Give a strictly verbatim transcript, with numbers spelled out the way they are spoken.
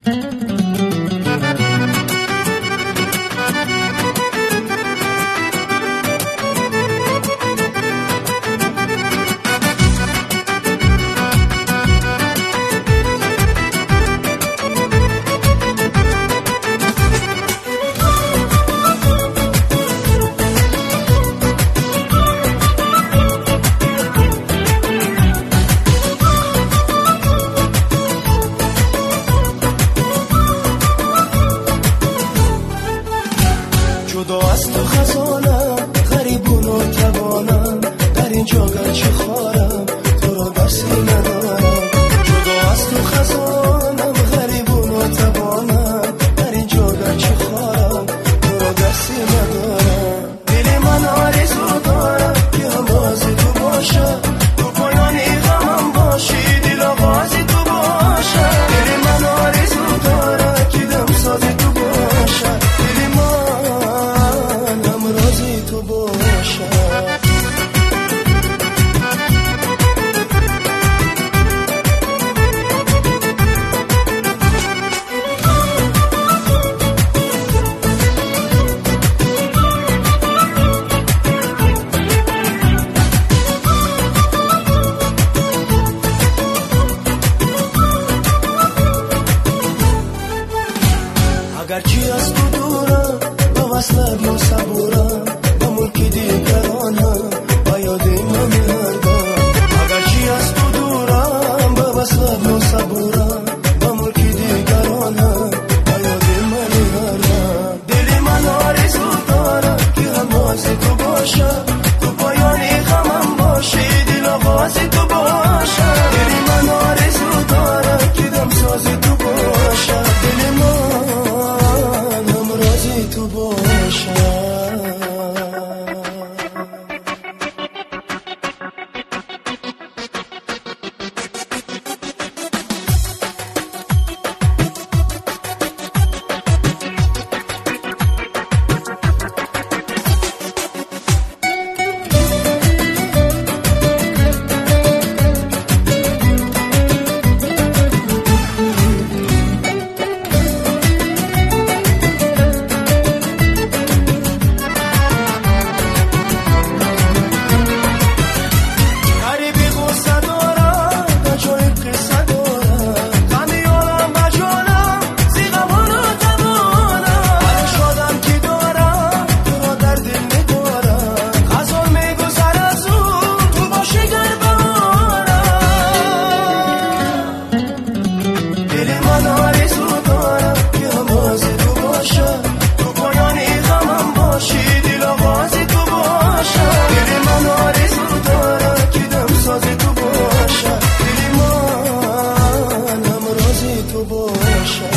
جدا از تو خزانم، غریبون و توانم، در اینجا گرچه خارم تو را دستی ندارم. جدا از تو خزانم، غریبون و توانم، در اینجا گرچه خارم تو را دستی ندارم. دل من آرزو دارم که همازی تو باشم، تو پایانی غمم باشی، دل آغازی تو باشم. دل من آرزو دارم که دمسازی تو باشم، دل من همرازی تو باشم. اگرچه از تو دورم، با وصلت ما صبورم، با ملک دیگرانم، با یاد من هردم. اگرچه از تو دورم، با وصلت ما صبورم، با ملک دیگرانم، با یاد من هردم. دل من آرزو دارم که همازی تو باشم، تو پایانی غمم باشی، دل آغازی تو باشم. دل من آرزو دارم که دمسازی تو باشم، دل من تو باشم. تو باشم.